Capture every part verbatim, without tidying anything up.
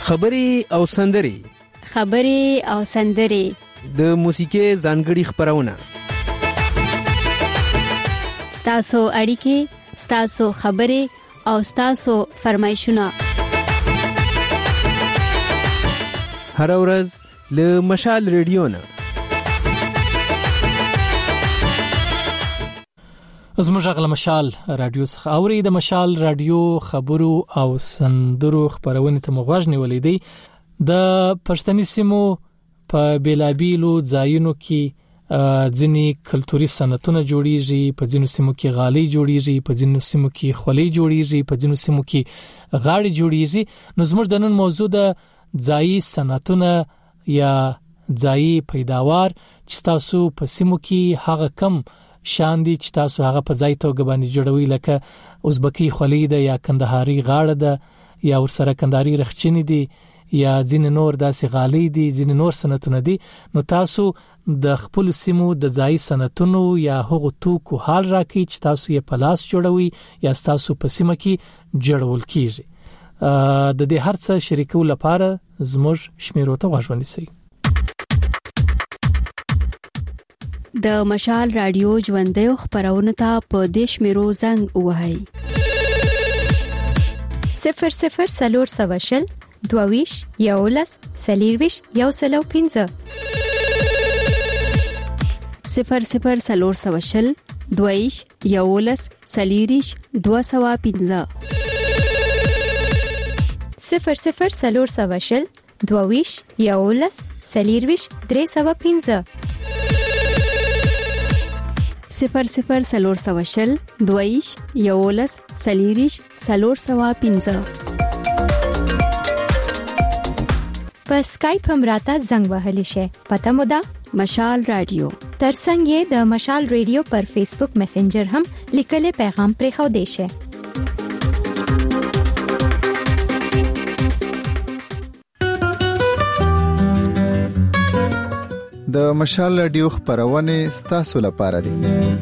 خبري او سندري خبري او سندري د موسیقي ځانګړي خبرونه ستاسو اړیکې ستاسو خبري او ستاسو فرمایشونه هر ورځ له مشال ریډیو نه زموږ غل مشال رادیو څخه اوري د مشال رادیو خبرو او سندرو خبرونه ته مغواژ نیولې دي د پښتني سیمو په بیلابیلو ځایونو کې ځینی کلتوري سنتونه جوړیږي، په ځینو سیمو کې غالي جوړیږي، په ځینو سیمو کې خولي جوړیږي، په ځینو سیمو کې غاړي جوړیږي. نو زموږ د نن موضوع د ځایي سنتونه یا ځایي پیداوار چې تاسو په سیمو کې هغه کم شان دي چې تاسو هغه په ځای توګه باندې جوړوي، لکه ازبکی خولي ده یا کندهاري غاړه ده یا ورسره کندهاري رخچنی دي یا ځین نور داسې غالي دي، ځین نور سنتونه دي. نو تاسو د خپل سیمو د ځای سنتونو یا هغو توکو حال راکړي چې تاسو یې په لاس جوړوي یا تاسو په سیمه کې جوړول کیږي. د دې هرڅه شریکو لپاره زموږ شمیرو ته غوښتنه سي. د مشال رادیو ژوندۍ خبرونه ته په دیش میرو زنګ وهاي صفر صفر سلور سواشل دوویش یولس سلیرویش یو سلو پینزه صفر صفر سلور سواشل دوویش یولس سلیریش دو سوا پینزه صفر صفر سلور سواشل دوویش یولس سلیرویش درې سوا پینزه صفر صفر سلور سواشل دویش یولس سلیریش سلور سوا پینزه. په اسکایپ هم راته زنګ وهلی شي. پته مو ده مشال رادیو. ترڅنګ یې د مشال رادیو پر فیسبوک میسنجر هم لیکلي پیغام پرې خو دی شي. د مشال رادیو خبرونه ستاسو لپاره دي.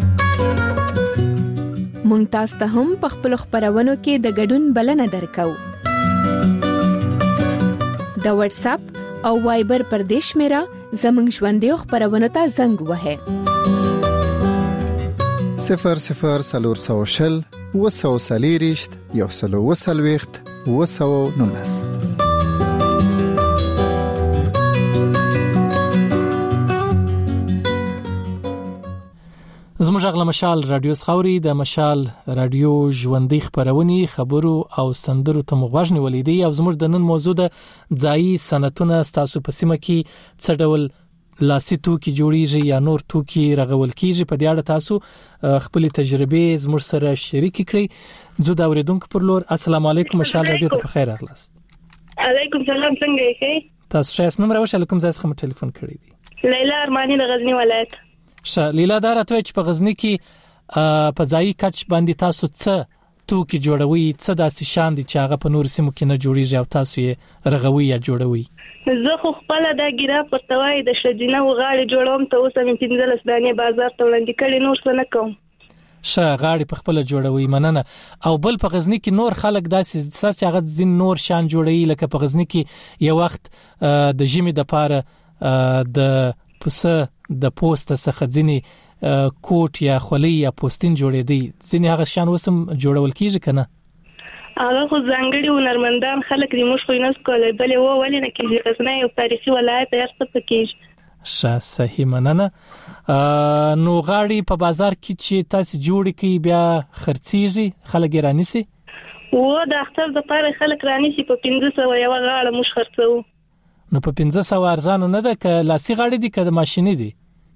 مونږ تاسو ته هم په خپل خبرونو کې د ګډون بلنه درکو. د واتس اپ او وایبر پر دیش میرا زمنګ ژوندۍ خبرونه ته زنګ وهه صفر صفر سلور سوشل وسو سلیریشت یو سلو وسلويخت وسو نونس. زموږ غل مشال رادیو خوري د مشال رادیو ژوندۍ خبرونه خبرو او سندرو ته مغواژ نیولې دي. او زموږ د نن موضوع د ځایي سنتونه تاسو په سیمه کې څه ډول لاسي توکي جوړیږي یا نور توکي رغول کیږي، په دې اړه تاسو خپل تجربه زموږ سره شریک کړئ. زه دا اوریدونکو پر لور السلام علیکم مشال رادیو ته بخیر راغلاست. علیکم سلام، څنګه یې؟ تاسو ښه نوم راوښه کوم ځای څخه ټلیفون کړی دی؟ لیلا ارمانی د غزنی ولایت. ش لیلا دا راته چې په غزنی کې په ځای کچ باندې تاسو څه توکي جوړوي، څه داسې شان دي چې هغه په نور سیمو کې نه جوړیږي او تاسو یې رغوي یا جوړوي؟ زه خو خپل د ګیرا پرتوای د شجینه و غاړي جوړوم، ته اوس هم پنځلس دانې بازار ته وړاندې کړي، نور څه نه کوم. ش غاړي په خپل جوړوي، مننه. او بل په غزنی کې نور خلک داسې چې هغه ځین نور شان جوړوي، لکه په غزنی کې یو وخت د ژمي د پاره د پسه د پوسټ څخه ځینی کوټ یا خولي یا پوستین جوړېدي، ځینی هغه شان وسم جوړول کیږي کنه؟ هغه خو ځانګړي هنرمندان خلک دي، موږ خو نه کولای، بلې و ولې نه کیږي. غزنی یو تاریخي ولایت دی، څه پکې ښه صحیح مننه. نو غاړي په بازار کې چې تاسو جوړ کی بیا خرڅيږي، خلک رانیسي؟ و د اختر د پاره خلک رانیسي په پنځه سوه یو غاړه موږ خرڅو. نو په پنځه سوه ارزان نه ده که لاسي غاړي دي که د ماشيني دي؟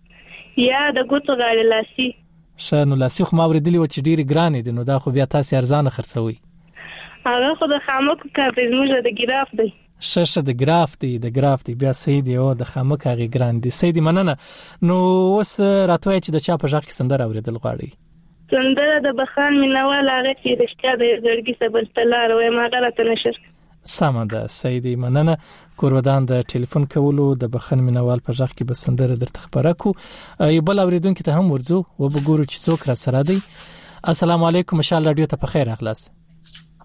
یا د ګوتو غاړي لاسي. ښه نو لاسي خو ما اوریدلی و چې ډېرې ګرانې دي، نو دا خو بیا تاسو ارزانه خرڅوي. هغه خو د خامک کار دی، زموږ د ګراف دی. ښه ښه د ګراف دی، د ګراف دی بیا صحیح دی. او د خامک هغه ګران دی، صحیح دی، مننه. نو اوس راته چې د چا په ژغ کې سندره اوریدل غواړي؟ سندره د بخان مینوال هغه چې رښتیا د زړګي سبل تلار وای ما غلطه نشر. سمه ده، صحیح دی، مننه. کورودان د ټلیفون کولو د بخن مینوال په ژغ کې به سندره درته خبره کو. یو بل اوریدونکو ته هم ورځو و وګورو چې څوک را سره دی. السلام علیکم مشال رادیو ته په خیر راغلاست.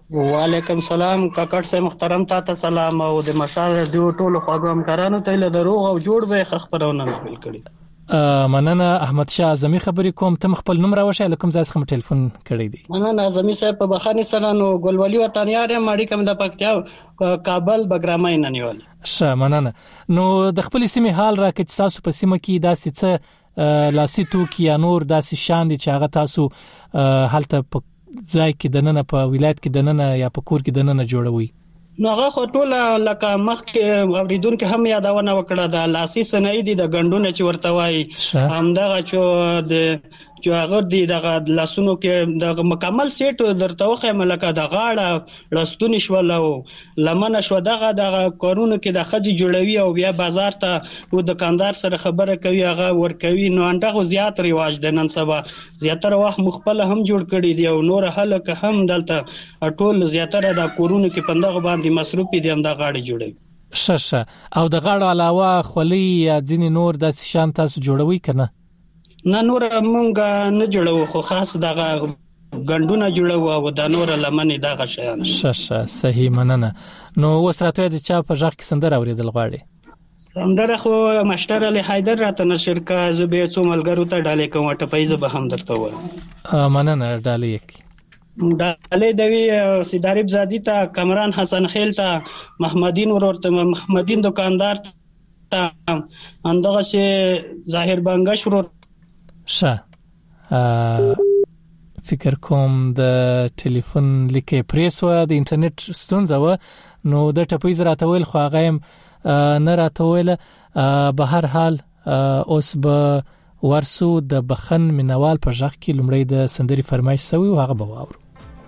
وعلیکم سلام کاکړ صاحب محترم تاسو سلام او د مشال رادیو ټولو خواږه همکارانو ته له دروغ او جوړ به خبرونه نقل کړي. مننه احمد شاه اعظمي خبرې کوم. تم خپل نوم راوښه لکم ځای څخه ټلیفون کړی دی. مننه اعظمي صاحب په بخاني سره نو ګلولي وطنیار ماړي کوم د پکتیا کابل بګرامای نه نیول. ښه مننه. نو د خپل سیمې حال راکړئ تاسو په سیمه کې داسې څه لاسي توکي یا نور داسې شان دي چې هغه تاسو هلته ځای کې دننه په ولایت کې دننه یا په کور کې دننه جوړوي. نو هغه خو ټول لکه مخکې اوریدونکو هم یادونه وکړه د لاسي صنایع دي د غندونه چې ورته وایي همدغه چې د چې هغه دی د لاسونو کې د مکمل سیټ درته وخه ملکه د غاړه لستونی شول او لمنه شو دغه د کارونو کې د خدي جوړوي او بیا بازار ته و دکاندار سره خبره کوي هغه ور کوي. نو انده زیات رواج د نن سبا زیاتره وخت مخبل هم جوړ کړي دي او نور هلک هم دلته ټول زیاتره د کورونو کې پندغه باندې مصروف دي هم د غاړه جوړوي. ششه او د غاړه علاوه خولي یا ځینې نور د شان تاسو جوړوي کنه؟ نه نور مونږ نه جوړو خو خاص دغه غندونه جوړو او د نور لمنې دغه شیان. ششه صحیح مننه. نو وسرته د چا په ځخ کې سندره اوریدل غواړي؟ سندره خو مشتر علي حیدر راته نشر کا زبې څو ملګرو ته ډالې کوم ټپای زب هم درته و. مننه ډالې یک ډالې دوی سیداریب زادی ته کمران حسن خیل ته محمدین ورورته محمدین دکاندار ته اندغه چې ظاهر بنگش ورور. ښه فکر کوم د ټلیفون لیکه پریس و د انټرنیټ ستونزه و نو د ټپوي زراته ویل خو هغه نه راته ویل. به هر حال اوس به ورسو د بخن منوال په ځخ کې لمړی د سندري فرمایش سوی او هغه به واورو.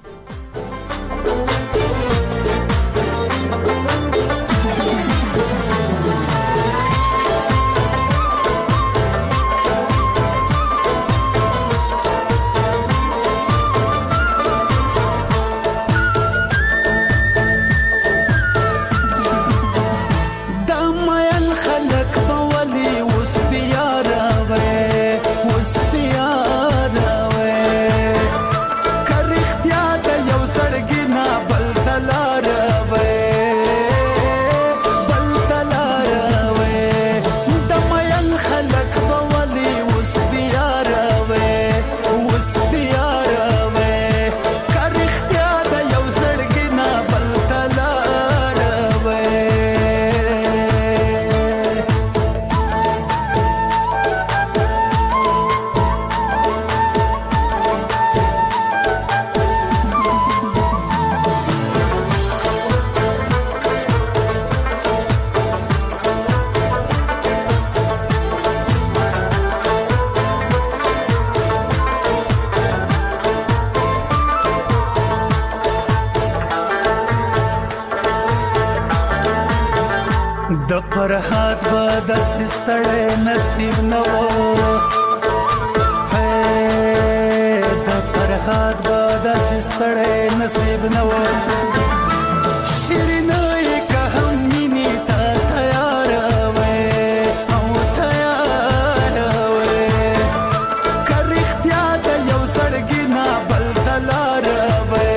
فرحات به د سستړې نصیب نه و هي د فرحات به د سستړې نصیب نه و شیرینه که هم مینې ته تیار وې او تیار وې که رښتیا د یو زړګي نه بل ته لار وې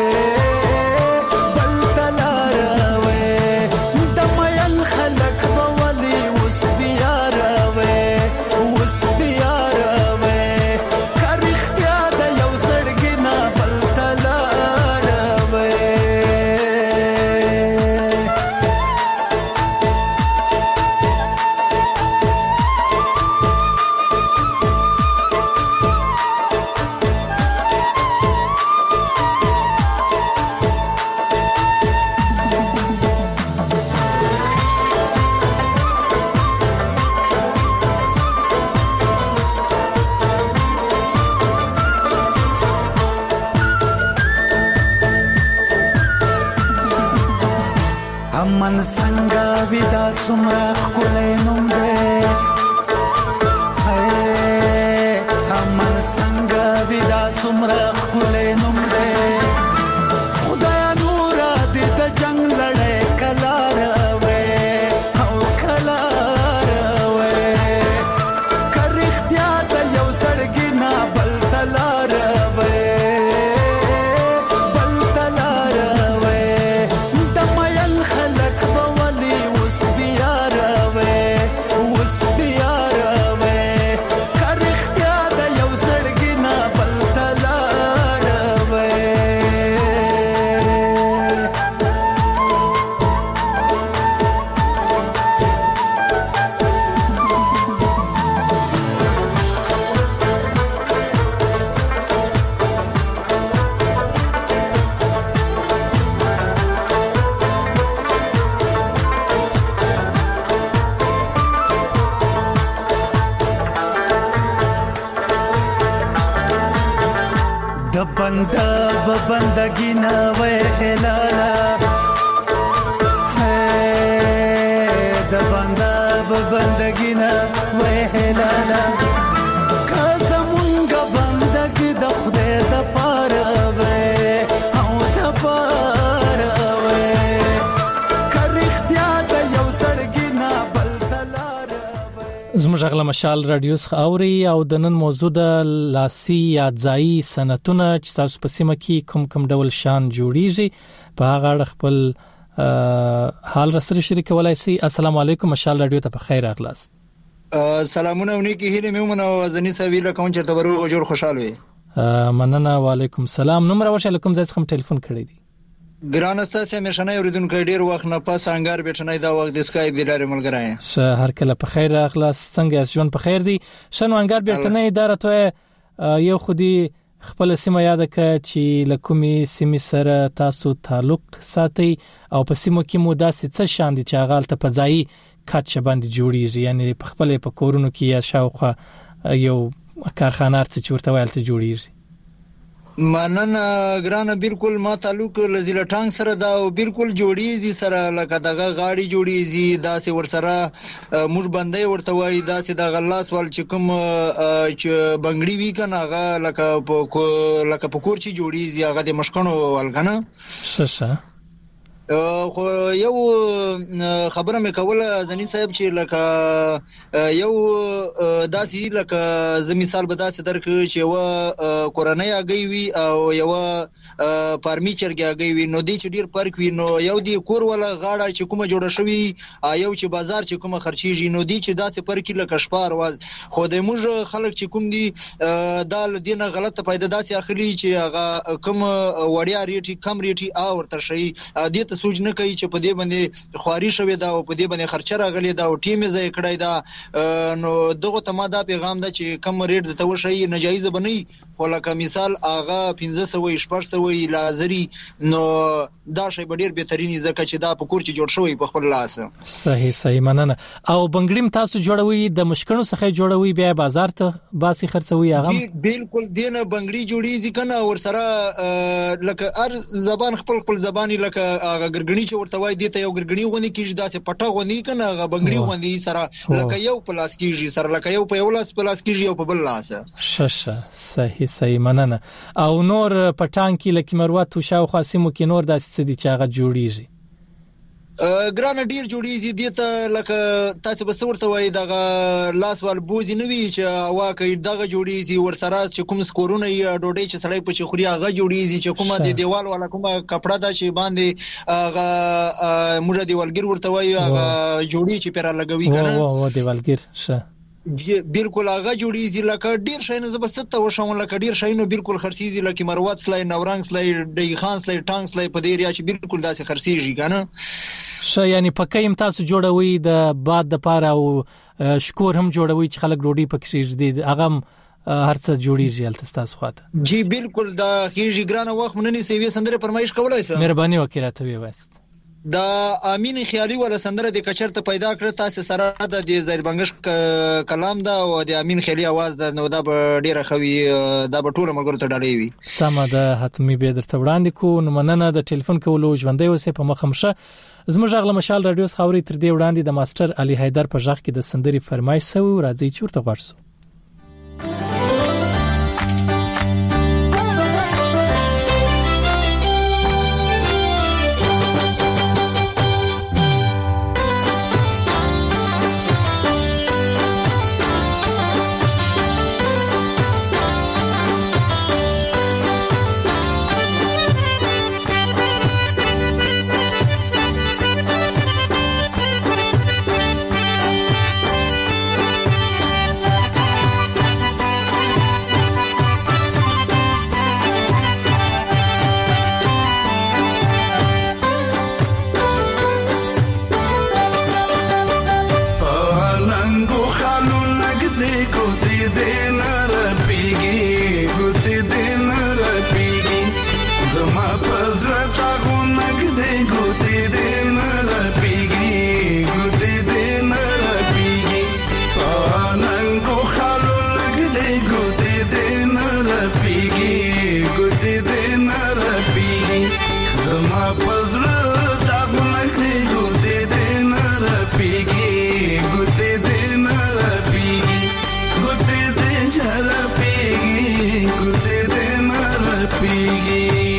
من څنګه ودا څومره ښکلی نوم دی من څنګه ودا څومره ښکلی نوم دی خدایا نوره دې د جنګ لړۍ کله راوې او کله راوې که رښتیا د یو زړګي نه بل ته لاره وې بل ته لاره بنده بندگی نه وای هلالا د بنده بندگی نه وای هلالا کزمونګه بندگی د خدای د پاره وای او د پاره وای کرختیا د یو سړګی نه بل تلار زموږ غلا مشال رادیو څخه اوري او د نن موضوع د لاسي یادځایي سنتونه چې تاسو په سیمه کې کوم کوم ډول شان جوړیږي په هغه اړه خپل حال راسره شریکولای شئ. السلام علیکم مشال رادیو ته په خیر راغلاست. سلامونه ونیکی هیله مې مونږ ځنی سویل کوم چرته ورو جوړ خوشاله وي. مننه وعلیکم السلام. نمبر واشه کوم ځای څخه ټلیفون کړی دی؟ ګران استاسه مشنه اوریدونکو ډیر وخت نه پس انګار بیٹنای دا وخت د اسکایپ د لارې ملګری شه هر کله په خیر راغلاست. څنګه ژوند په خیر دی؟ شنو انګار بیٹنای اداره ته یو خودي خپل سیمه یاد ک چې لکومي سیمه سره تاسو تعلق ساتي او په سیمو کې مو داسې څه شان دي چې غالته په ځای کټ باندې جوړیږي، یعنی په خپل په کورونو کې یا شاوخه یو کارخانه څه چورته ویلته جوړیږي. مننه ګرانه بالکل ما تعلق لزیل ټانګ سره دا او بالکل جوړیږي سره لکه دغه غاړي جوړیږي داسې ور سره موږ باندې ورته وای داسې د غلاس ول چې کوم چې بنگړي وی کنه هغه لکه لکه پکور چې جوړیږي هغه د مشکونو ولغنه څه خو یو خبره مې کوله ځنی صاحب چې لکه یو داسې لکه زه مثال به داسې درک چې یو کورنۍ اگې وي او یو فارمیچر کې اگې وي نو دې چې ډیر فرق وي نو یو دې کور ولا غاړه چې کومه جوړه شوی یو چې بازار چې کومه خرچيږي نو دې چې داسې فرق لکه شپار واز خو د موږ خلک چې کوم دي دال دینه غلطه پیدا داسې اخلي چې هغه کوم وړیا ریټي کم ریټي او ورته شي دې سوچ نه کوي چې په دې باندې خواري شوې دا او په دې باندې خرچه راغلي دا او ټیم یې کړای دا نو دغه ته ما دا پیغام ده چې کم ریټ د تو شي ناجایز بنئ خو لکه مثال اغه پنځه سوه شپږ سوه لازري نو دا شی ډیر بهترینی ځکه چې دا په کور چې جوړ شوی په خپل لاس. صحیح صحیح مننه. او بنګړیم تاسو جوړوي د مشکونو څخه جوړوي بیا بازار ته باسي خرڅوي هغه؟ جی بالکل دینه بنګړي جوړیږي کنه ور سره لکه هر زبان خپل خپل زبانی لکه ګرګنی چې ورته وای دي ته یو ګرګنی غونی کیږي داسې پټه غونی کنه غ بنگړي غونی سره لکه یو پلاس کیږي سره لکه یو په یو لاس پلاس کیږي او په بل لاس. ششه صحیح صحیح مننه. او نور پټان کې لکه مروت او شاو خاصمو کې نور داسې څه دي چې هغه جوړیږي؟ ګران ډیر جوړیږي دي ته لکه تاسو به ورته وای دغه لاس وال بوزي نه وی چې واکه دغه جوړیږي ور سره چې کوم سکورونه یا ډوډۍ چې سړی په چخوري هغه جوړیږي چې کومه د دیوال ولا کومه کپڑا دا چې باندې هغه موږ دیوالګر ورته وای هغه جوړی چې پر لګوي کنه او او دیوالګر شه جی بالکل هغه جوړیږي لکه ډیر شي نه زبسته وشم لکه ډیر شي نو بالکل خرسيږي لکه مروت سلای نورنګ سلای ډی خان سلای ټانګ سلای په دې ریا چې بالکل داسې خرسيږي کنه شه یعنی پکې تاسو جوړوي د باد د پاره او شکور هم جوړوي چې خلک ډوډۍ پکې دي هغه هر څه جوړیږي البته تاسو خواته؟ جی بالکل دا هیڅ ګرانه وخت منني سیوی سندره فرمایش کولای سم مهرباني وکړه ته وي وست دا امین خیالي ولا سندره د کچرته پیدا کړ تاسو سره د زید بنگش کلام دا او د امین خیالي आवाज دا نو دا ډیره خوي دا په ټوله ملګرو ته ډالې وي. سمه ده حتمی به درته وړاندې کو نو مننه د ټلیفون کولو ژوندۍ وسه په مخمشه زموږ غلا مشال رادیو خاوري تر دې وړاندې د ماستر علي حیدر په ځخ کې د سندري فرمایش سو راځي چورته غواړسو. Good day. زما پزړه دا غونکې ګوتې دې نه رپېږي ګوتې دې نه رپېږي ګوتې دې نه رپېږي ګوتې دې نه رپېږي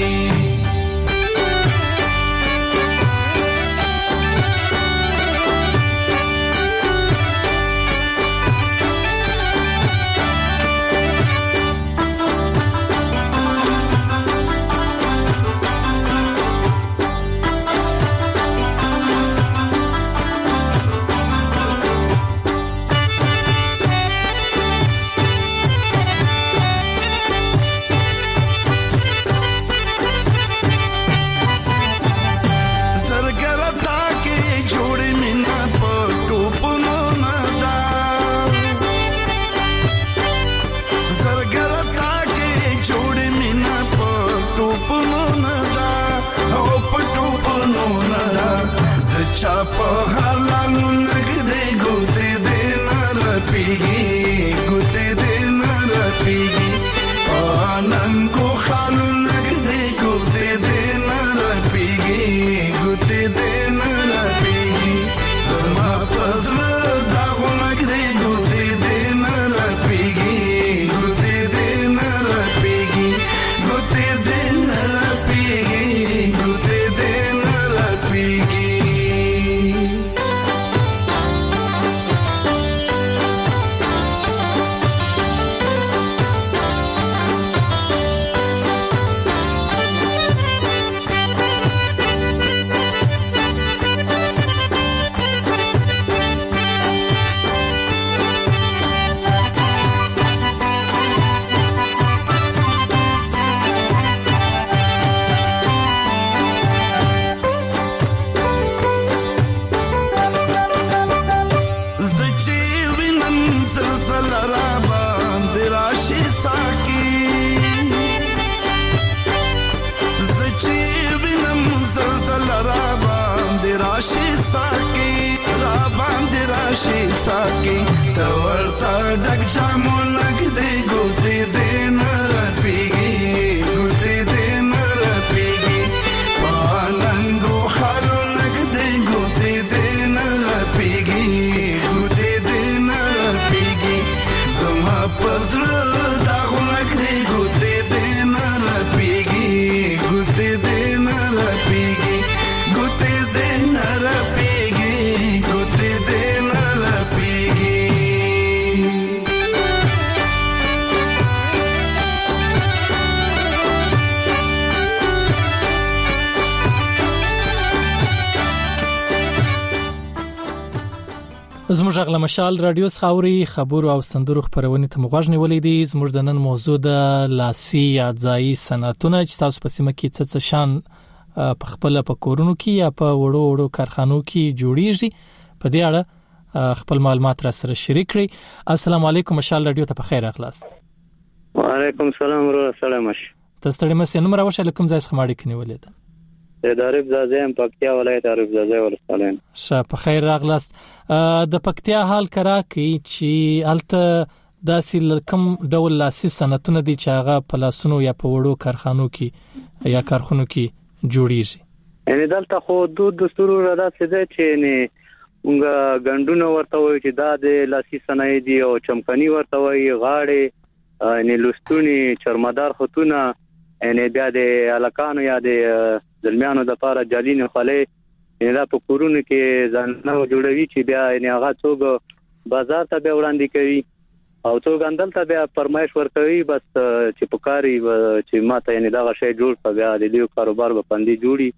چاپو حالانو نگده گوته ده نرپیگی گوته ده نرپیگی آنانکو خالو نگده گوته ده نرپیگی گوته ده نرپیگی زما پزل داغو نگده گوته ده نرپیگی گوته ده نرپیگی گوته ده نرپیگی گوته ده نرپیگی شي ساکي تورتا ډک جامو لګدې ګوتې دې نه رپېږي ګوتې دې نه رپېږي پالنګو خالو لګدې ګوتې دې نه رپېږي ګوتې دې نه رپېږي زما پزړه دا غونکې ګوتې دې نه رپېږي ګوتې دې نه رپېږي ګوتې دې نه رپېږي ګوتې دې زموږ غلا مشال رادیو خاوري خبرو او سندرو خبرونه ته مغوښ نیولې دي زموږ د نن موضوع د لاسي یادځای صنعتونه چې تاسو په سیمه کې څه څه شان په خپل په کورونو کې یا په وړو وړو کارخانو کې جوړیږي په دې اړه خپل معلومات را سره شریک کړئ. السلام علیکم مشال رادیو ته په خیر اخلاص. وعلیکم السلام ورحمت الله وبرکاته. تاسو ته مې نمبر راوښه لکم ځای څخه ماړی کني ولید د عارف زاده ام پکتیا ولایت عارف زاده ولسوالۍ. شه په خیر راغلاست. د پکتیا حال کرا کی چې الته داسې لکم ډول لاسي صنعتونه دي چې هغه په لاسونو یا په وړو کارخانو کې یا کارخانو کې جوړیږي. ان دلته خو د دستور راځي چې نه موږ غندونه ورته وایي چې دا د لاسي صنایع دي او چمکني ورته وایي غاړې ان لستونی چرمدار خطونه ان بیا د الکانو یا د زلمیانو د لپاره جالینه خلې ان دا په کورونو کې ځانونه جوړوي چې بیا ان هغه څوک بازار ته به وړاندې کوي او څوک اندل ته بیا فرمایش ورکوي بس چې پکاري چې ماته ان دا شی جوړ په بیا د دې کاروبار په پندې جوړي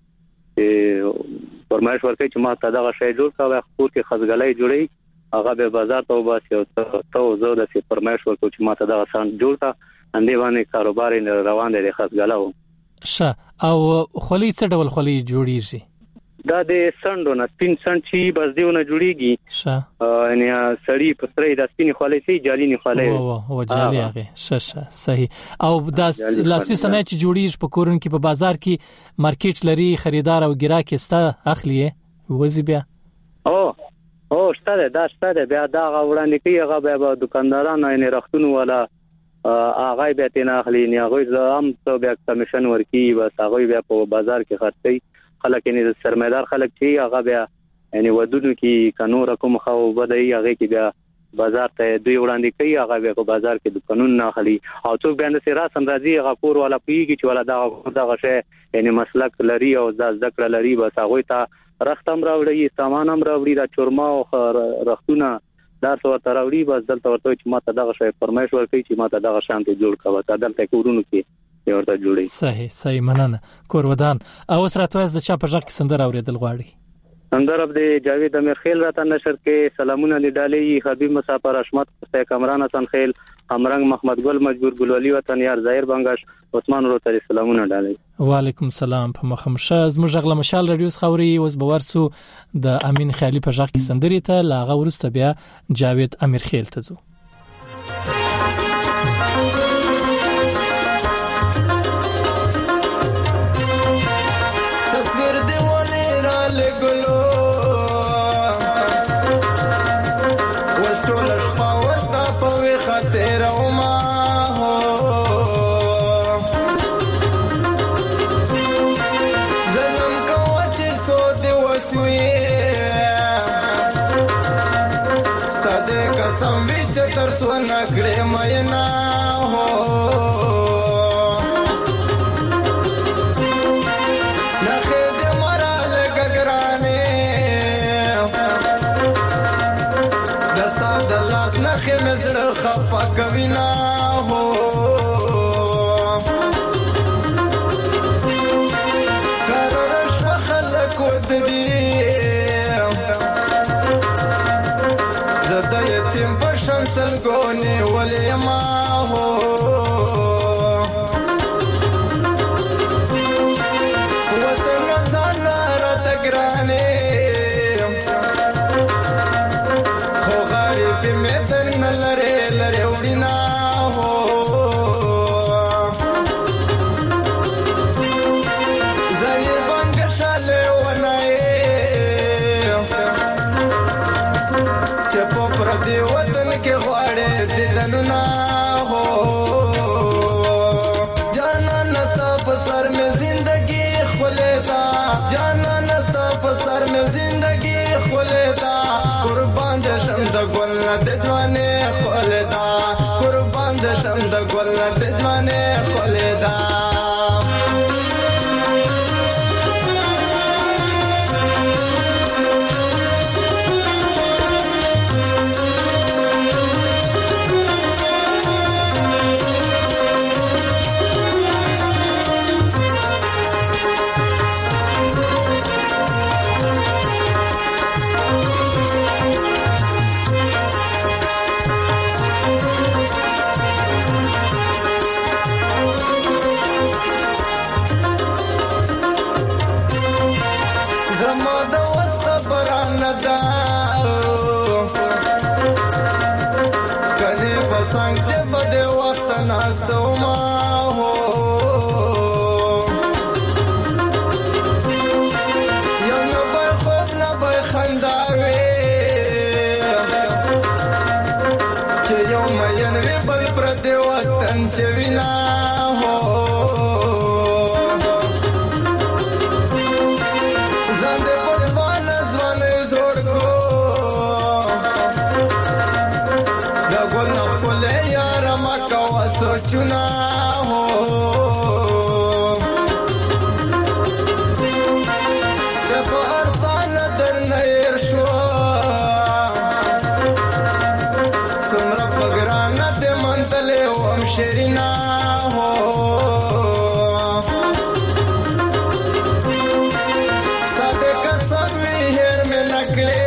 فرمایش ورکوي چې ماته دا شی جوړ کاوه خپل کې خزګلای جوړي هغه به بازار ته وباسي او ته زو د فرمایش ورکوي چې ماته دا سان جوړ کا اندې باندې کاروبار روان دي خزګلاو. شه او خولي څه ډول خولي جوړیږي؟ دا د سندو نه سپین سند چې بس دیونه جوړیږي. شه ان سړی په سړی د سپین خولي سي جالینی خولي او او جالي هغه شه شه صحیح. او دا لاسي صنایع چې جوړیږي په کورن کې په بازار کې مارکیټ لري خریدار او ګراک استا اخلي وځي بیا او او شته دا شته بیا دا غوړاندې کوي هغه به دکاندارانو نه رختونو ولا هغه بیا تینا اخلي نه هغه هم څو بیا کمیشن ورکی بس هغه بیا په بازار کې خرڅي خلک نه سرمایدار خلک چې هغه بیا یعنی ودونو کې قانون کوم خو بدای هغه کې بیا بازار ته دوی وړاندې کوي هغه بیا په بازار کې د قانون نه اخلي او څوک بیا د سیرا سمراځي هغه کور ولا پیږي چې ولا دا دغه شی یعنی مسلک لري او د ذکر لري بس هغه ته رختم راوړي سامان هم راوړي دا چورما او رختونه دا څو تر راوړي بس دلته ورته چې ماته دغه شی فرمایش ورکړي چې ماته دغه شانتي جوړ کاوه تا دلته کورونو کې ورته جوړي صحیح صحیح مننه کورودان او سره توځ د چا په ځکه سندر اوریدل غواړي اندر عبد جاوید امیر خیل راته نشر کې سلامونه لیدالې حبیب مسافر اشمت سه کمران حسن خیل امرنګ محمد ګل مجبور ګلولي وطن یار ظاهر بنگاش عثمان روتری سلامونه ډالې وعلیکم السلام په مخمشه زموږ غل مشال رادیو خوري اوس بورسو د امین خیالي په ځکه سندري ته لاغه ورسته بیا جاوید امیر خیل ته زو تصویر دی ولې را لګلو तेरा उमा हो जन्म का वचे सो दिवसुए स्तादे कसम विच तरसो नगड़े मयना हो नखे दे मरा लगराने दस्ता दलास नखे में जड़ खपा कभी ना हो करश खलक وددي زدا یتیم پشن سلګونی ولې ما هو وطن ځان را تګرانه خو غریب می تن لره لره وینا هو زای بنګ شاله ونای چپ پر دی وطن کې غواړې ددن نه هو جانا نستا په سر میں زندگی خلتا جانا نستا په سر میں زندگی خلتا قربان د شم د ګل د ځوانه خلتا قربان د شم د ګل د ځوانه خلتا चुना हो जब अरसान दर नयर शो सुमर पगराना दे मंतले ओम शेरिना हो सादे कसम हेर में नकले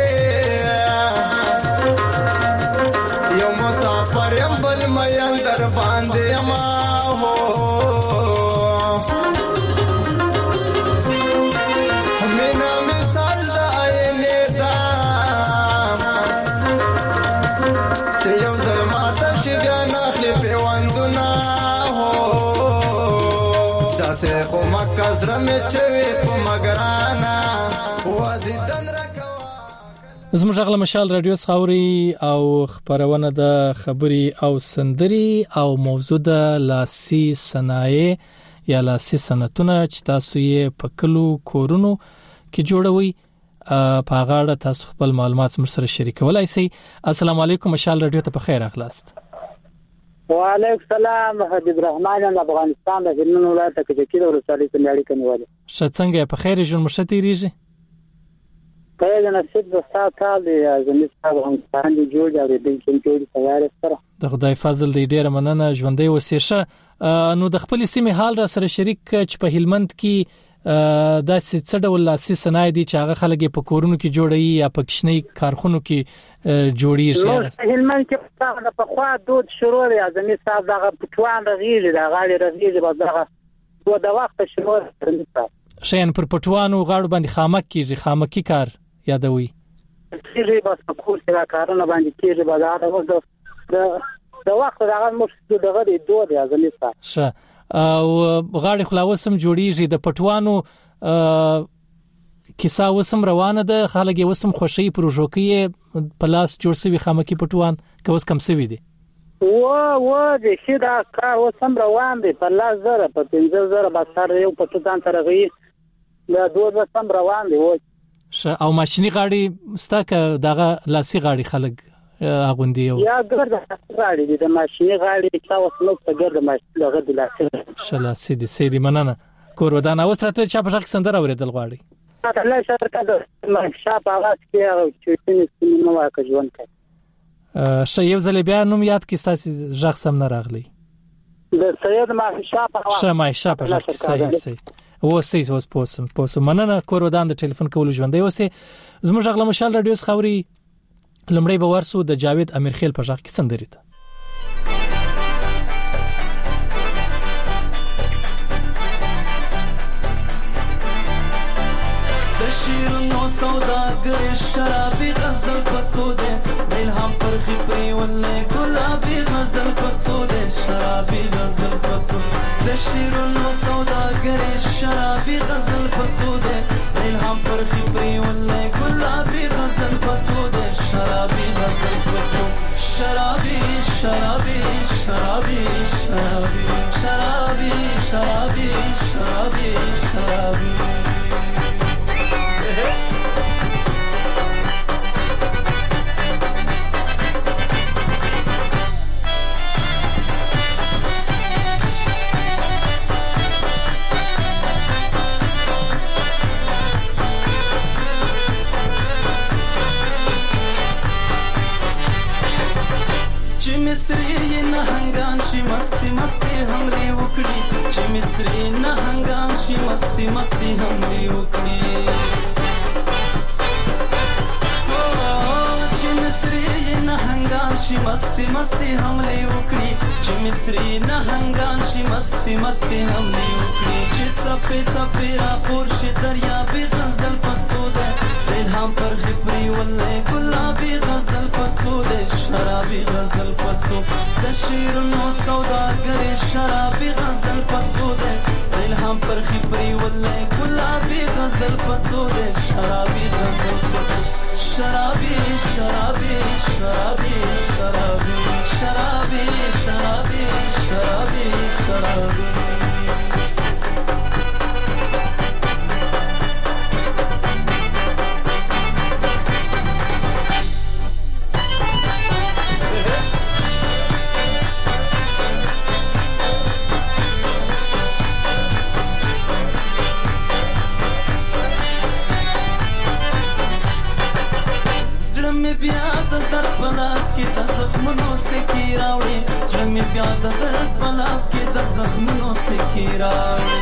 यो मुसाफर बल मयन दर बांधे अमा हो मीना मिसाल आए नेता चयो जलमाता शिगाना खले वंदना हो दासे को मक्का में चवे को मगराना वादी दन रखवा زموږ غل مشال رادیو خاوري او خبرونه د خبري او سندري او موضوع د لاسي صنایع یا لاسي صنعتونه چې تاسو یې په کلو کورونو کې جوړوي په غاړه تاسو خپل معلومات سره سره شریکولای شئ. السلام علیکم مشال رادیو ته په خیر اخلاص. وعلیکم السلام. حبیب الرحمن افغانستان د هلمند ولایت کې د ورسالي سندري کنيواله. شڅنګ په خیر جون مشتي ریږي. په نصیب د ساتل د زمي صاحب هم باندې جوړ جوړ دي چې جوړ تیار سره د خدای فضل دی ډیره مننه ژوندۍ وسیشه. نو د خپل سیمه حال را سره شریک چې په هلمند کې د څه ډول لاسي صنایع دي چې هغه خلک په کورونو کې جوړي یا په کښنی کارخونو کې جوړیږي. په هلمند کې څنګه په خوا دود شروع دی زمي صاحب دغه پټوان رغیږي د غاړي رغیږي په دغه دوه د وخت شروع دی شین پر پټوانو غاړو باندې خامک کیږي خامکی کار یادوي کیږي بس په کور کې کارونه باندې کیږي بازار د د وخت دغه مشت دغه دی دوه دی زمي صاحب شه او غاړي خلاوسم جوړیږي د پټوانو کیسه وسم روانه ده خلک وسم خوشي پروژو کې پلاس جوړ سوي خامکی پټوان کوس کم سوي دي و و د شیدا کا وسم روان دي پلاس زره په پنځه زره بسر یو پټوان ترغي دا دوه وسم روان دي و ش او ماشيني غاړي ستاکه دغه لاسي غاړي خلک اغوندي یا ګرځه غاړي د ماشيني غاړي تاسو نو څه ګرځه ماشيني غاړي د لاسي شلا سيدي سيدي مننه کور ودان اوس راته چا په شک سندره اوریدل غواړي الله شرکت د شاپ आवाज کې او چې نو واکه ژوند کوي ش یو ځل بیا نوم یاد کې تاسو ژغ سم نه راغلی د سید ما شاپ आवाज ش ما شاپ ژغ صحیح صحیح و سې اوس پوسم پوسم مننه کور ودان د ټلیفون کول ژوندې وسه زموږ غل مشال رادیو خاوري لمړی به ورسو د جاوید امیر خیل په ژغ کې سندري ته د شیرونو سوداګر شرابي غزل پڅو ده الهام پر خپري ولې ګلابي غزل پڅو ده شرابي غزل پڅو د شیرونو سوداګر شرابي غزل پڅو ده الهام پر خپري ولې ګلابي غزل پڅو ده شرابي غزل پڅو شرابي شرابي شرابي شرابي شرابي شرابي شرابي شرابي مصری نه هنگان شي مستی مستی همري وکړي چې مصری نه هنگان شي مستی مستی همري وکړي او چې مصری نه هنگان شي مستی مستی همري وکړي چې مصری نه هنگان شي مستی مستی همري وکړي چې څپې څپې را خورشي دریا به غزل پڅو ده الهام پر خپري ولې ګلابي غزل پڅو ده شرابي غزل پڅو د شیرونو سوداګر شرابي غزل پڅو ده الهام پر خپري ولې ګلابي غزل پڅو ده شرابي غزل پڅو شرابي شرابي شرابي شرابي شرابي شرابي شرابي شرابي بیا د در پلاس کې د زخمونو سکی راوړي چې مې بیا د در پلاس کې د زخمونو سکی راوړي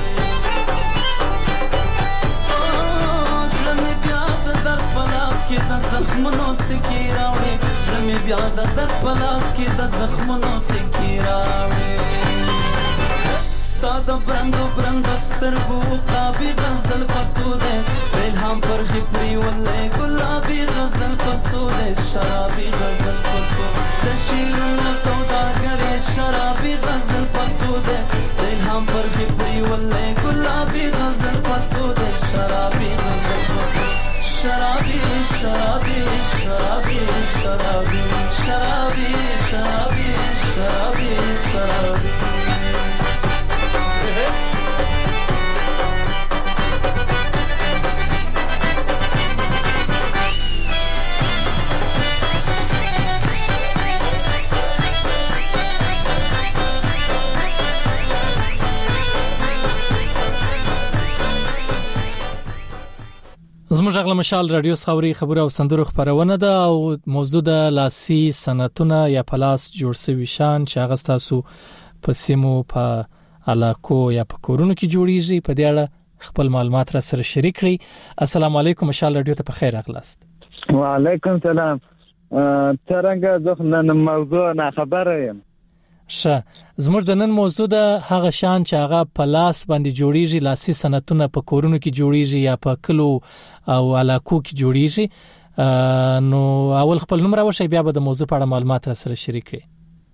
چې مې بیا د در پلاس کې د زخمونو سکی راوړي چې مې بیا د در پلاس کې د زخمونو سکی راوړي ستا د برندو برندو سترګو قابي غزل پڅو ده الهام پر خپري ولې ګلابي غزل پڅو ده شرابي غزل پڅو د شیرونو سوداګر شرابي غزل پڅو ده الهام پر خپري ولې ګلابي غزل پڅو ده شرابي غزل پڅو شرابي شرابي شرابي شرابي شرابي شرابي شرابي شرابي زموږ غل مشال رادیو خبري خبره او سندرو خبرونه ده او موضوع د لاسي صنعتونه یا پلاس جوړ سوي شان چې هغه تاسو په سیمو په علاقو یا په کورونو کې جوړیږي په دې اړه خپل معلومات را سره شریک کړئ. السلام علیکم مشال رادیو ته په خیر اغلاست. وعلیکم سلام. څنګه زه نن موضوع نه خبره یم. شه زموږ د نن موضوع د هغه شان چې هغه پلاس باندې جوړیږي لاسي صنعتونه په کورونو کې جوړیږي یا په کلو او علاقو کې جوړیږي. نو اول خپل نوم راوښی بیا به د موضوع په اړه معلومات را سره شریک کړئ.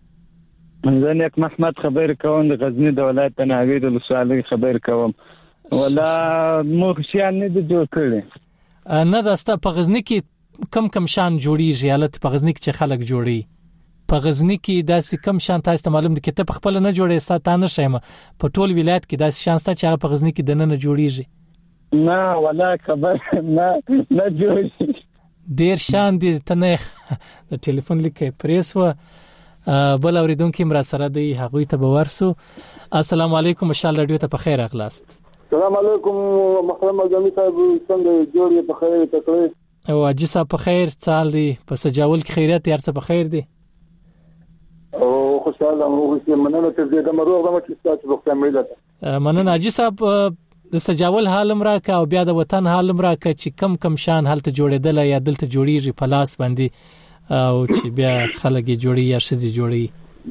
زه نیک محمد خبر کوم د غزنی د ولایت ناوې د لسوالۍ خبر کوم. ولا مو شان نه د جوړ کړي نه داسته په غزنی کې کم کم شان جوړیږي حالت په غزنی کې چې خلک جوړي په غزنی کې داسې کم شان تاسو ته معلوم دي چې ته په خپل نه جوړې ستاسو نه شېمه په ټول ولایت کې داسې شان ستاسو چې په غزنی کې دنه نه جوړیږي نه ولا خبر نه نه جوړي ډیر شان دي ته نه د ټلیفون لیکي پریس و بل اوریدونکو مرا سره دی هغه ته باورسو. السلام علیکم مشال رادیو ته په خیر اغلاست. السلام علیکم محترم اعظمي صاحب څنګه جوړې په خیر تکړه او اجي صاحب په خیر چال دی په سجاول کې خیرات یار څه په خیر دی او خوشاله مو چې مننه ته دې د مروغ د مچ ستاسو په خپل مېده مننه اجي صاحب د سجاول حالم را کا او بیا د وطن حالم را کا چې کم کم شان حالت جوړېدل یا دلته جوړیږي پلاس باندې او چې بیا خلک جوړي یا شذي جوړي.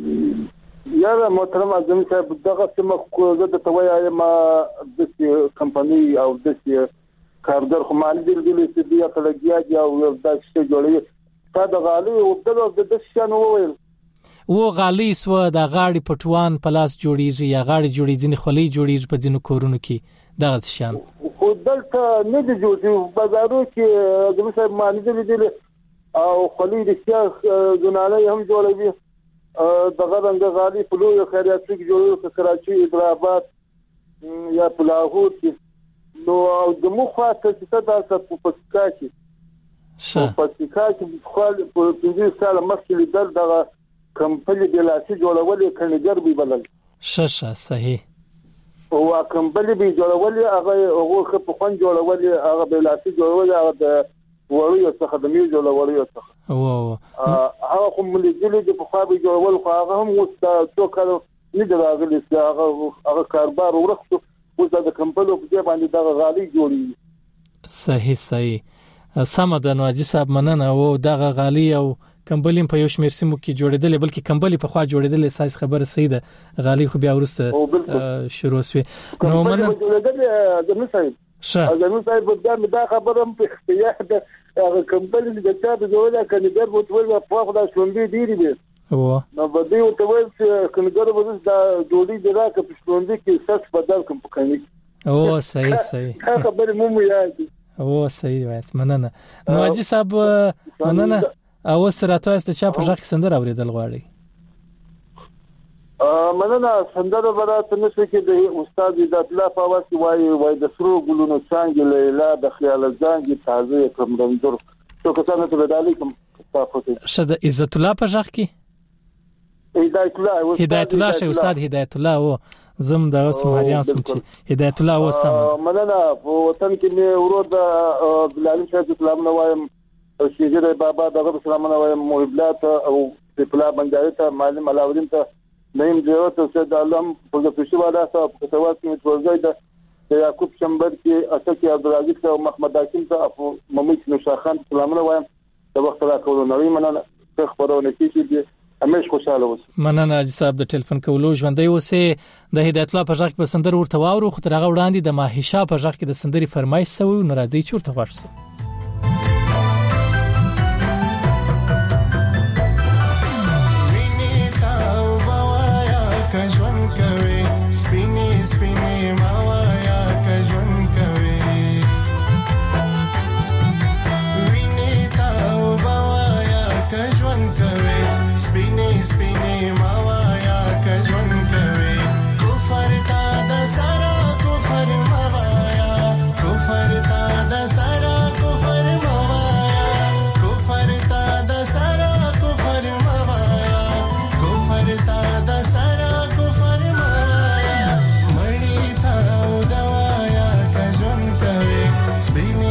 یا محترم اعظمي صاحب دغه سم کو د تویا ما د کمپنی او د کارګر خو مال دي چې بیا کلګیا او د څه جوړي تا د غالي او د د شان وویل و غالي سو د غاړي پټوان پلاس جوړیږي یا غاړي جوړي ځنې خولي جوړیږي په ځینو کورونو کې دغه شان خو دلته نه دي جوړي بازارو کې اعظمي صاحب مال دي او خولي د سیاس جناله هم جوړوي دغه رنګ غالي په لوی خیراتي کې جوړو په کراچي حیدرآباد یا په لاهور کې نو د مخاطب څخه تاسو په پسکا کې په پسکا کې خپل په دې سال مخکې لیدل دغه کمپنی د لاسي جوړولې کنيګر به بلل ششه صحیح او کمپنی به جوړولې هغه هغه په خوان جوړولې هغه به لاسي جوړولې هغه د وړو څخه د میو جوړولې څخه او هغه کوم لیدلې د په خوا به جوړول خو هغه هم وستا څو کال نه دراغلي هغه هغه کاربار ورخصو اوس د کمپنیو په ځای باندې د غالي جوړي. صحیح صحیح سم ده نو اجي صاحب مننه او دغه غالي او کمبلیم په یو شمیر سیمو کې جوړېدل بلکې کمبلی په خوا جوړېدل اساس خبره صحیح ده غالي خو بیا ورسته شروع شوه نو مننه د نصیب شه د نصیب د خبره په اختیار ده هغه کمبلی د چا د جوړه کنيګر بوت ول په خدا شلوندې ډیری به او نو بده یو ته ول چې کنيګر به د جوړي د راکه په شلوندې کې سس بدل کوم پکاني او صحیح صحیح خبره مو مو یاد او صحیح وایس مننه نو اجي صاحب مننه او سره تاسو چې په ځخ سندر اوریدل غواړي ا مننه سندر برات نشي کې د استاد عزت الله فواز وای وای د سرو ګلونو څنګه لیلا د خیال ځانګي تازه کوم رنځور تو که څنګه ته علیکم تاسو شد عزت الله په ځخ کې هدایت الله هدایت الله شه استاد هدایت الله او زم د اسماریان سم چې هدایت الله و سم مننه په وطن کې مې ورو د بلال شاه اسلام نو وایم شیخ بابا دغه سلامونه وایم محبلات او پلا بنجاری ته معلم علاودین ته نیم دیو ته سید علم په پښتو والا صاحب په تواس کې متوجه ده یعقوب شمبر کې اسکی عبدالعزیز او محمد حکیم ته او ممید نوشاخان سلامونه وایم د وخت را کولو نوې مننه خبرونه کیږي همیش خوشاله اوس مننه اجي صاحب د ټلیفون کولو ژوندۍ اوسه د هدایت الله په ځخ په سندر ورته واورو خو تر هغه وړاندې د ماهیشا په ځخ کې د سندري فرمایش سوي ناراضي چورته ورسو Wow.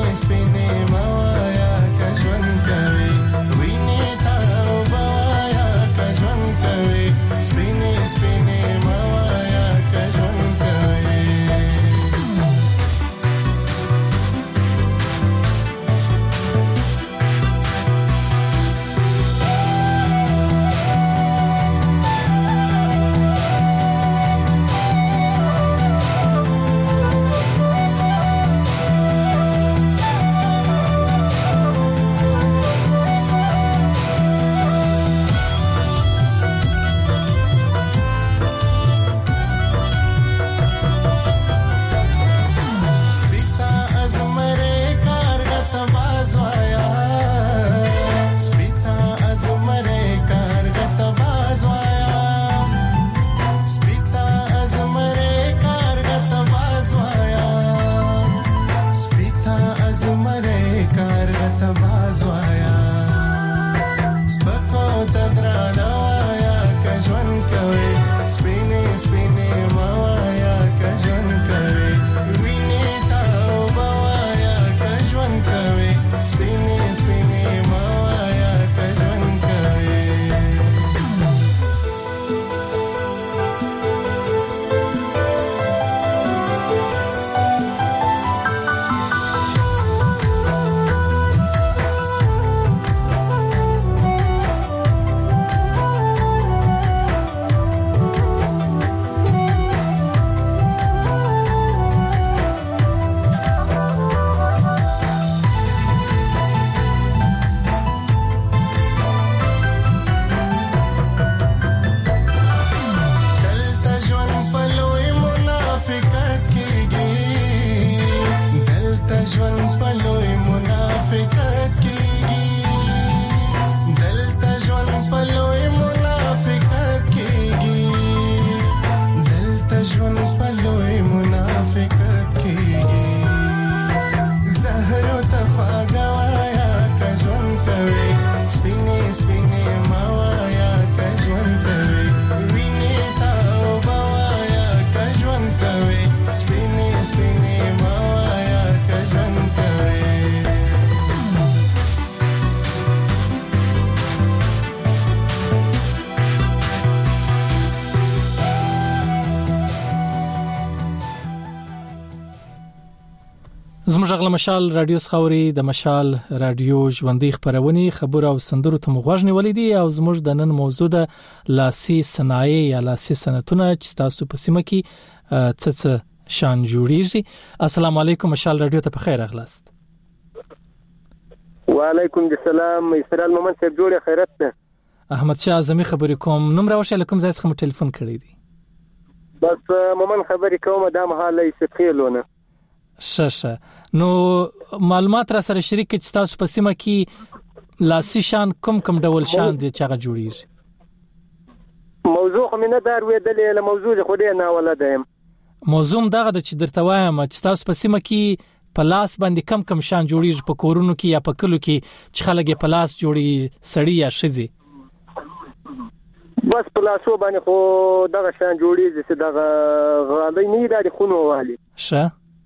زموږ غل مشال رادیو خاوري د مشال رادیو ژوندۍ خبرونه خبر او سندرو ته مغوښنی ولیدي او زموږ د نن موضوع د لاسي صنایع یا لاسي صنعتونه چې تاسو په سیمه کې څه شان جوړیږي. السلام علیکم مشال رادیو ته بخیر اغلاست. وعلیکم السلام اسرائیل مومن صاحب جوړه خیرت ده. احمد شاه اعظمي خبرې کوم نوم راوښه لکم ځای څخه ټلیفون کړی دی. بس مومن خبرې کوم د مهاله سپخیلونه ششه نو معلومات را سره شریک چې تاسو په سیمه کې لاسي شان کوم کوم ډول شان دي چې هغه جوړیږي. موضوع خو مینه دار ویدلې له موضوع خو دې نه ولادم. موضوع دغه د چې درته وایم چې تاسو په سیمه کې په لاس باندې کم کم شان جوړیږي په کورونو کې یا په کلو کې چې خلک په لاس جوړي سړی یا شذي. بس په لاسو باندې خو دغه شان جوړیږي چې دغه غالي نه لري خونو والی. شه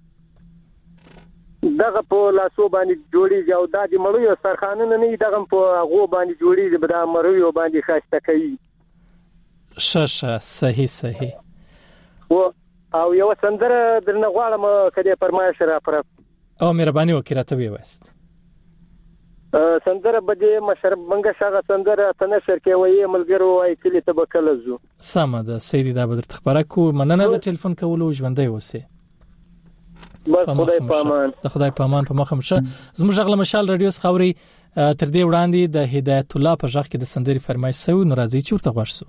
دغه په لاسو باندې جوړیږي او د دې مړیو سرخانه نه دغه په هغه باندې جوړیږي به د مړیو باندې خاصه کوي. ششه صحیح صحیح. او او یو سندره درنه غواړم کله فرمایش را پر او مهرباني وکړه ته وایست. سندره بده مشرب منګه شغه سندره تنشر کې وایي ملګرو وایي کلی تبکل زو. سم ده سیدی دا بدر تخبره کو مننه د ټلیفون کولو ژوندۍ وسه. بس خدای پامان د خدای پامان په مخه مشه. زموږ غل مشال رادیو خاوري تر دې وړاندې د هدایت الله په ځخ کې د سندري فرمایش سو ناراضي چورته غوښسو.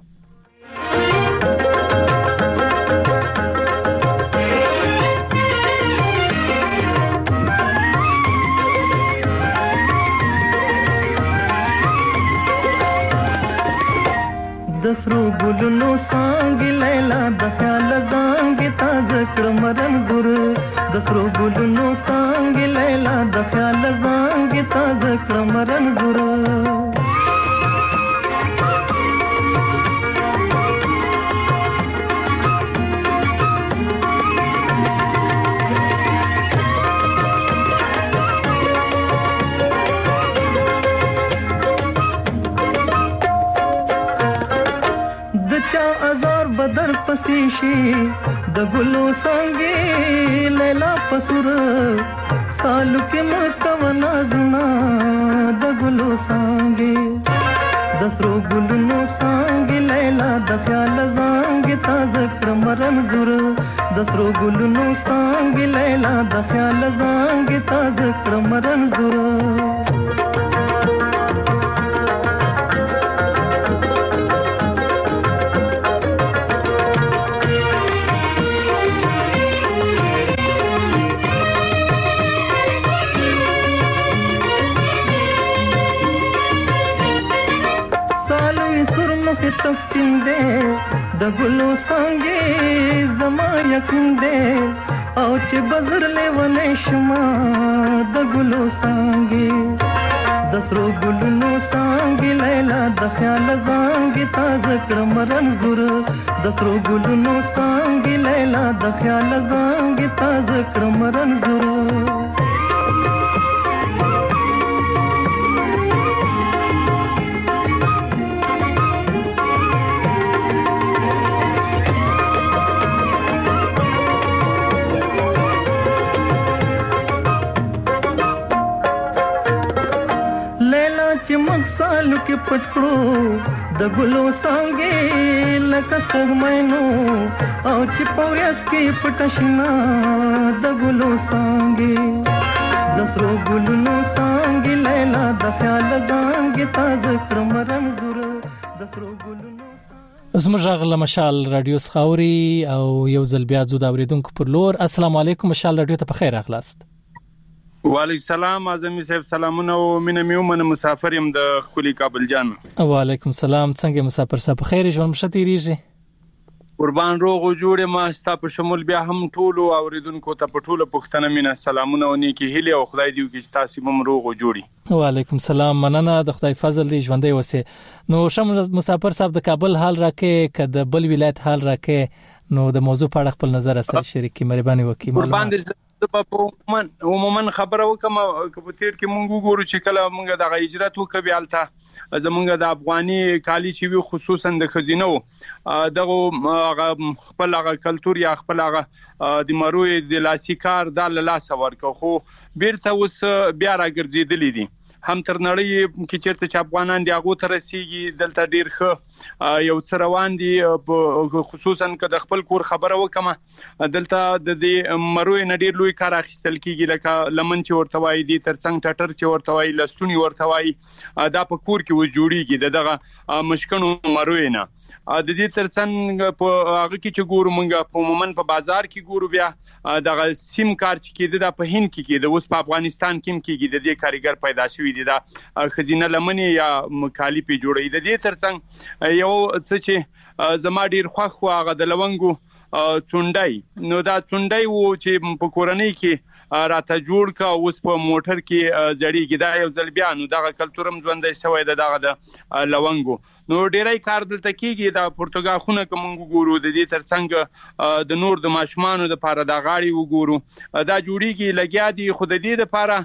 دسرو ګلونو سانګ لیلا د خیال زنګ تازه کړم رنزور دسرو ګلونو سانګ لیلا د خیال زنګ تازه کړم رنزور شي د ګلو څنګه لیلا پسور سالو کې مکونا زنا د ګلو څنګه د سرو ګلونو څنګه لیلا د خیال زنګ تازه کړم رنزور د سرو ګلونو څنګه لیلا د خیال زنګ تازه کړم رنزور تک سپین دے د ګلو څنګه زما یقین دے او چې بزر لیونه شما د ګلو څنګه د سرو ګلونو څنګه لیلا د خیال زنګ تازه کړم رنزور د سرو ګلونو څنګه لیلا د خیال زنګ تازه کړم رنزور سالو کې پټکړو د ګلو څنګه لکه سپوږمینو او چې پوریاس کې پټشنا د ګلو څنګه د سرو ګلونو څنګه لیلا د خیال زنګ تازه کړم رنزور د سرو ګلونو زموږ غل مشال رادیو سخاوري او یو ځل بیا زو دا اوریدونکو پر لور السلام علیکم مشال رادیو ته په خیر اخلاص وعلیکم السلام اعظمي صاحب سلامونه او مینه میومن مسافر يم د خولي کابل جان وعلیکم السلام څنګه مسافر صاحب خیر ژوند مشته ریږي قربان روغ جوړه ما ستا په شمول بیا هم ټولو اوریدونکو ته په ټوله پښتنه مینه سلامونه او نیکی هیله او خدای دې وکړي تاسو هم روغ جوړي وعلیکم السلام مننه د خدای فضل دی ژوندې وسه نو شم مسافر صاحب د کابل حال راکې کده بل ولایت حال راکې نو د موضوع په اړه خپل نظر سره شریکي مهرباني وکړئ قربان دې په عموما عموما خبره وکم کپوتیر کې مونږ ګورو چې کله مونږ د هجرت وکړو الته زمونږ د افغاني کالی چې وي خصوصا د خزینو دغه خپل هغه کلچر یا خپل هغه د مروي د لاسي کار د لاس ورکو خو بیرته اوس بیا راګرځیدلې دي هم تر نړۍ کې چیرته چې افغانان دی هغه تر رسیدي دلته ډیر ښه یو څه روان دي خصوصا که د خپل کور خبره وکم دلته د دې مروي نډیر لوی کار اخیستل کیږي لکه لمن چې ورته وایي دي ترڅنګ ټټر چې ورته وایي لستونی ورته وایي دا په کور کې و جوړیږي دغه مشکونو مروي نه د دې ترڅنګ په هغه کې چې ګورو مونږ په عموما په بازار کې ګورو بیا دغه سیم کارت چې کېده د په هند کې کېده اوس په افغانستان کې کېږي د دې کاریګر پیدا شوی دی دا خزینه لمنې یا مکالي په جوړې د دې ترڅنګ یو څه چې زما ډیر خوښ و هغه د لونګو څونډای نو دا څونډای وو چې په کورنۍ کې راته جوړ کا اوس په موټر کې جړیږي دا یو ځل بیا نو دغه کلچرم ژوندۍ شوی د دغه د لونګو نو ډیرای کار دلته کیږي د پرتګال خونه کوم ګورو د دې ترڅنګ د نور د ماشومان د پاره د غاړي وګورو دا جوړیږي لګیا دي خود دې د پاره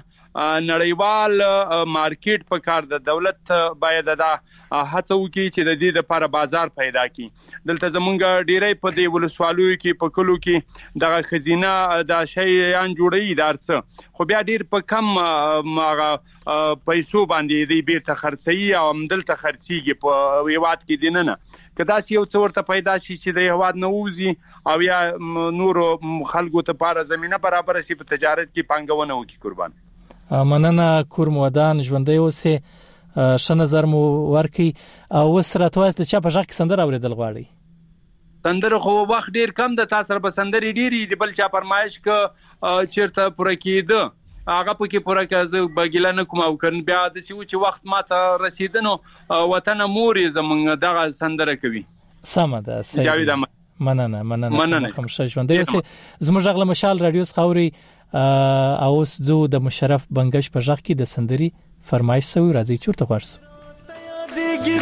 نړیوال مارکیټ په کار د دولت باید دا هڅه وکړي چې د دې لپاره بازار پیدا کړي دلته زمونږ ډیرای په دې ولسوالۍ کې په کلو کې دغه خزینه د شیان جوړي دارڅ خو بیا ډیر په کم ماغه پیسو باندې دې بیرته خرڅي او دلته خرڅيږي په ویوات کې دینه نه کدا سی یو څورته پیدا شي چې د هواد نووزي او یا نور خلکو ته پاره زمينه برابر شي په تجارت کې پنګونه وکړي قربان مننه کور مودان ژوندۍ اوسه ش نظر مو ورکی او وسره تواسته چې په ځکه کې سندر اوریدل غواړي سندر خو وخت ډیر کم د تاسو سره به سندري ډیری دی بل چا پرمایش ک چیرته پوره کیده هغه پکې پوره کړه بګیلا نه کوم او کړن بیا د سیو چې وخت ماته رسیدنو وطن مورې زمونږ دغه سندره کوي سمه ده جاوید مننه مننه کوم ش ژوندۍ اوسه زموږ غل مشال رادیو سخاوري او زو د مشرف بنگش په ځخ کې د سندري فرمایش سوي راځي چورته ورس دیږي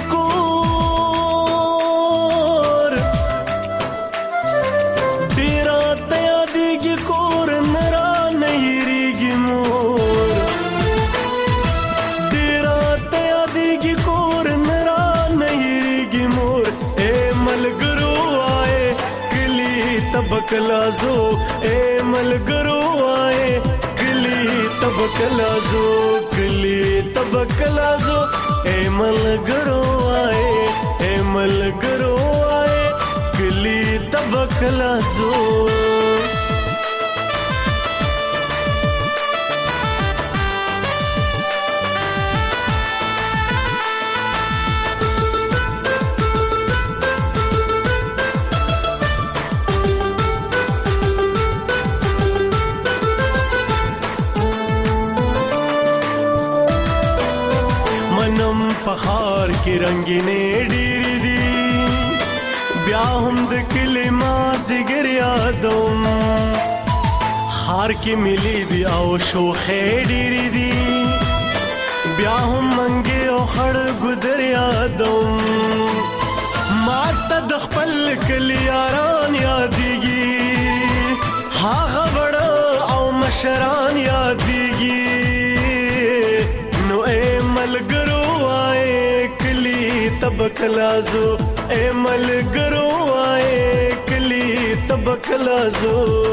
کور ډیر ته دیږي کور نرا نه یریږي مور ډیر ته دیږي کور نرا نه یریږي مور اے ملګرو آئے تبکلازو اے ملګرو آئے کلی تبکلازو کلی تبکلازو اے ملګرو آئے اے ملګرو آئے کلی تبکلازو پخار کی رنگینې ډېرې دي بیا هم د کلي مازیګر یادوم خار کې ملي دي او شوخې ډېرې دي بیا هم منګې او خړ ګودر یادوم ما ته د خپل کلي یاران یادېږي هغه وړه او مشران یادېږي نو اے ملګرو تبکلازو اے ملګرو آئے کلی تبکلازو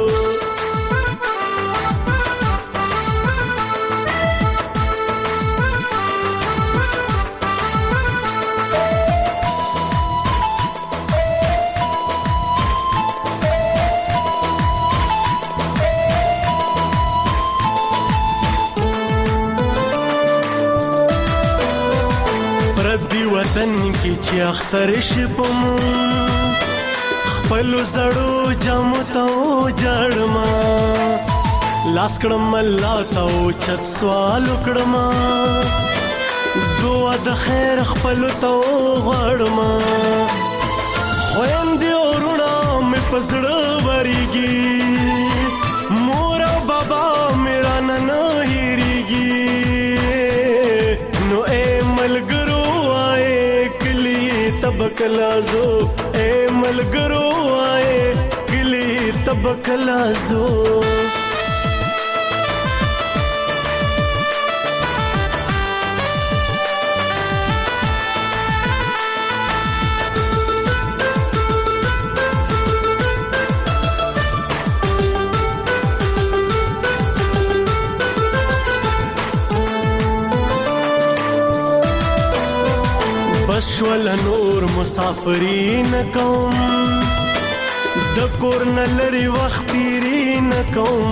وطن کی چې اختر شپم خپل زړو جامو ته جړما لاس کړم الله ته چت سوال کړم دعا د خیر خپل ته غړما خويندې ورونه مې پزړه وريږي مور او بابا میرا نن هېریږي نو اے ملګرو تبکلازو اے ملګرو آئے کلی تبکلازو بشول نور مسافرین کوم د کور نلری وخت تیرین کوم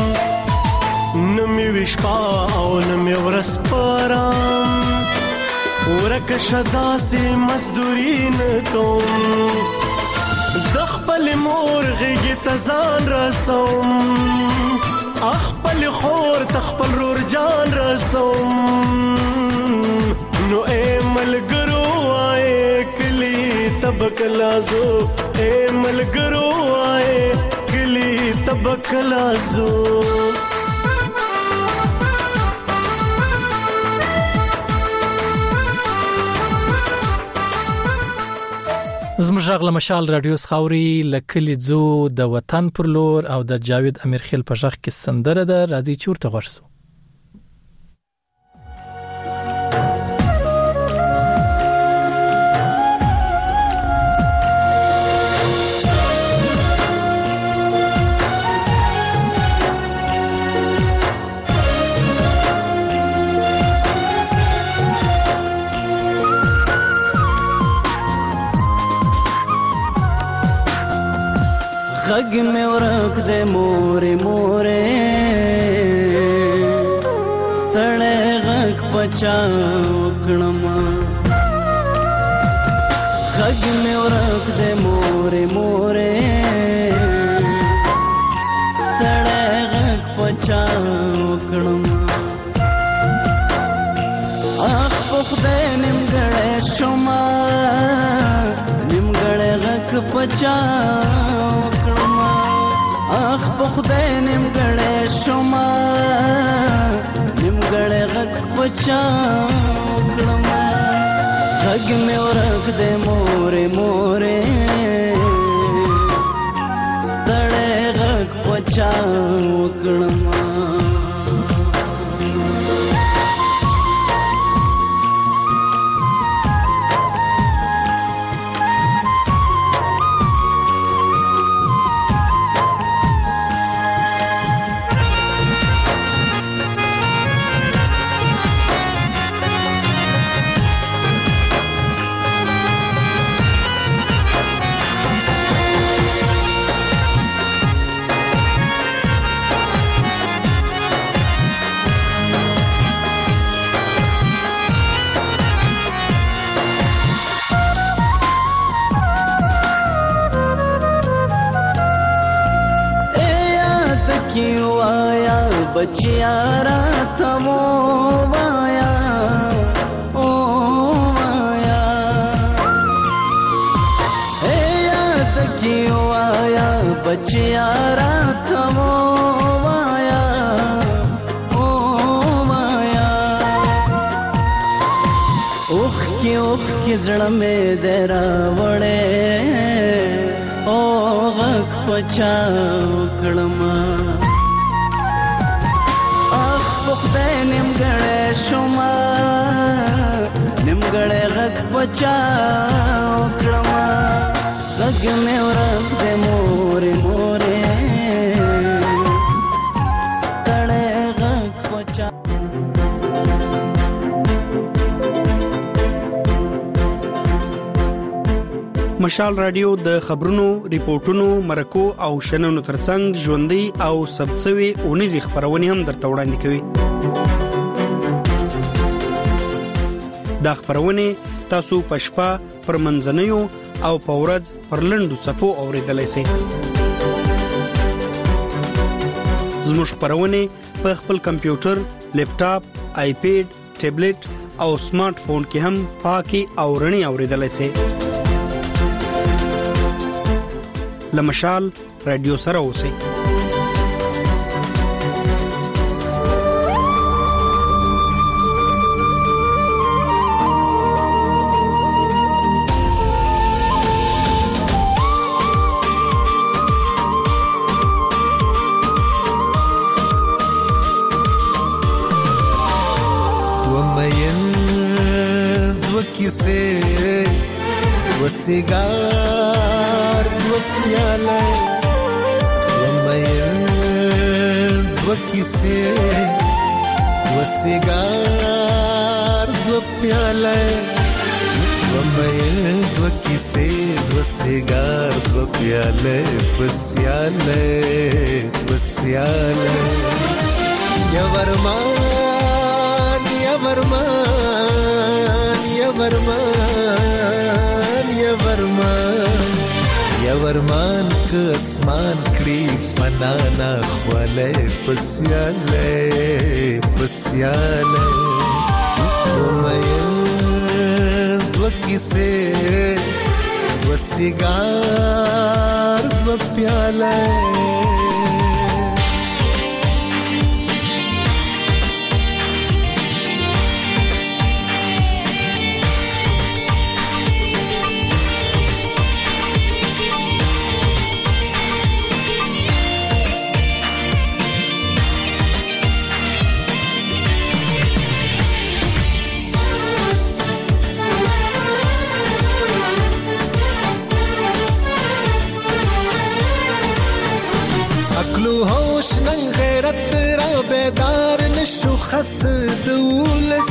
نمی وشپا او نمی ورس پارام ورک شدا سی مزدورین کوم دخپل مور غیگی تزان رسوم اخپل خور تخپل رور جان رسوم نو اے ملګرو تبکلازو اے ملګرو آئے کلی تبکلازو زموږ غږ له مشال رادیو خاوري لکلی ځو د وطن پر لور او د جاوید امیرخیل په غږ کې سندره ده راځي چورته ورسو غږ مې ورک دې مورې مورې ستړی غږ پچا وکړم غږ مې ورک دې مورې مورې ستړی غږ پچا وکړم اخ په خدای نیمګړی شومه نیمګړی غږ پچا اخ په خدای نیمګړی شومه نیمګړی غږ پچا وکړم غږ مې ورک دی مورې مورې ستړی غږ پچا وکړم یارا تمو وایا او وایا اے یاد کیو آیا بچیا را تمو وایا او وایا اوخ کی اوخ کی زړه مې درا وړې او غک پچا کړما اخ خدای نیمګړې شوما نیمګړې غک پچا کړما غږ مې ورته دې مورې مورې کړې غک پچا مشال رادیو د خبرونو، ریپورتونو، مرکو او شننو ترڅنګ ژوندۍ او ثبتسوي اونیزې خبرونه هم درته وړاندې کوي. دا خبرونه تاسو په شپه پر منځنیو او په ورځ پر لنډو څپو اوریدلای شئ. زموږ خبرونه په خپل کمپیوټر، لیپټاپ، آیپیډ، ټابلیټ او سمارټ فون کې هم پاکي او رڼي اوریدلای شئ. لمشال رادیو سره اوسئ. وسیګار دو پیاله ومین دو کیسه وسیګار دو پیاله ومین دو کیسه وسیګار دو پیاله پسیاله پسیاله یا ورمان یا ورمان یا ورمان یا ورمان یا ورمان که اسمان کړي فنا نه خواله پسیاله پسیاله ومین دو کیسه وسیګار دو پیاله بیدار نشو خس دولس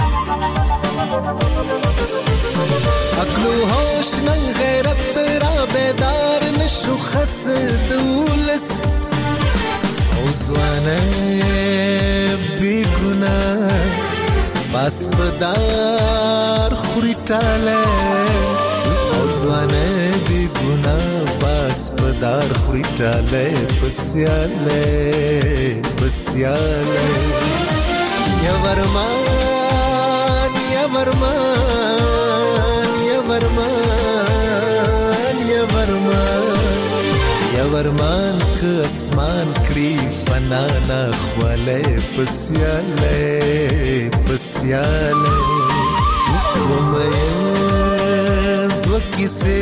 عقلو هوش نن غیرت را بیدار نشو خس دولس او زوانه بی گناه باس بدار خوری تاله او زوانه بی گناه باس بدار خوری تاله پسیاله پسیاله یا ورمان یا ورمان یا ورمان یا ورمان یا ورمان که اسمان کړي فنا نه خواله پسیاله پسیاله ومین دو کیسه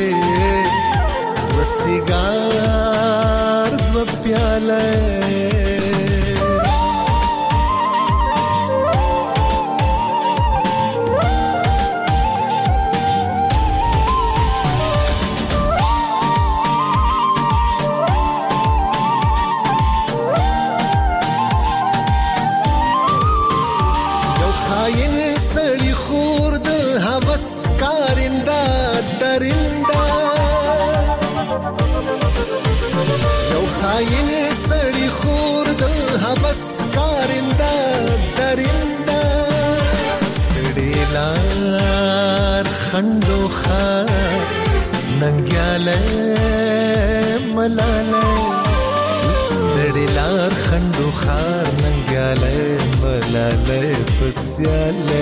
وسیګار دو پیاله خاين سړي خور د هوس کارنده درنده ستړي لار خندو خا ننګاله ملاله ستړي لار خندو خار ننګاله ملاله ملاله پسیاله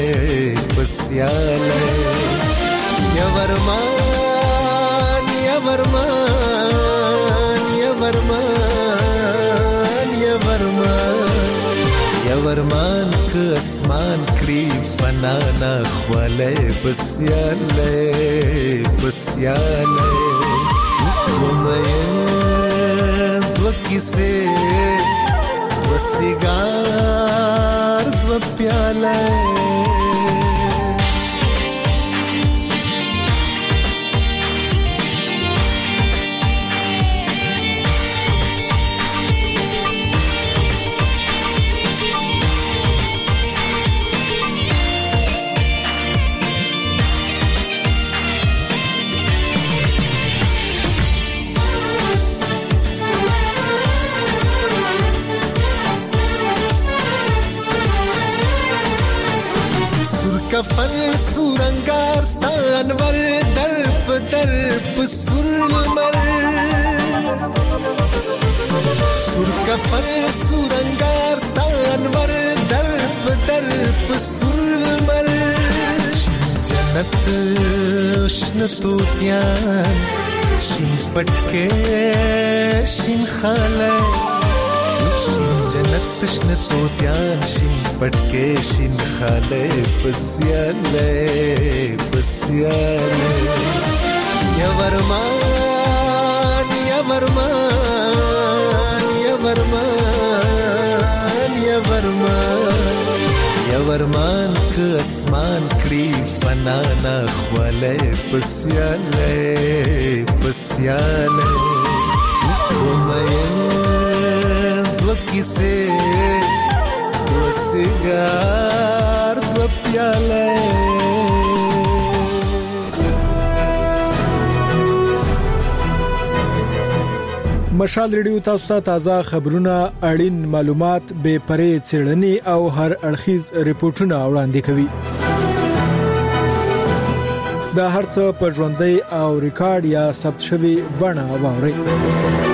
پسیاله یا ورمان یا ورمان یا ورمان یا ورمان یا ورمان که اسمان کړي فنا نه خواله پسیاله پسیاله ومه دو کیسه دو سیگار دو پیاله کفن سورنگار ستانور درب درب سرمر سور کفن سورنگار ستانور درب درب سرمر شین جنت شن توتیان شین پټکه شین خاله شین جنت شن توتیان شین پټکه شین خاله پسیاله پسیاله یا ورمان یا ورمان یا ورمان یا ورمان یا ورمان که اسمان کړي فنا نه خواله پسیاله پسیاله ومه دو کیسه دو سیگار دو پیاله مشال ریډیو تاسو ته تازه خبرونه اړین معلومات به پرې څېړنې او هر اړخیز ریپورتونه وړاندې کوي دا هرڅه په ژوندۍ او ریکارډ یا ثبت شوی بڼه واوري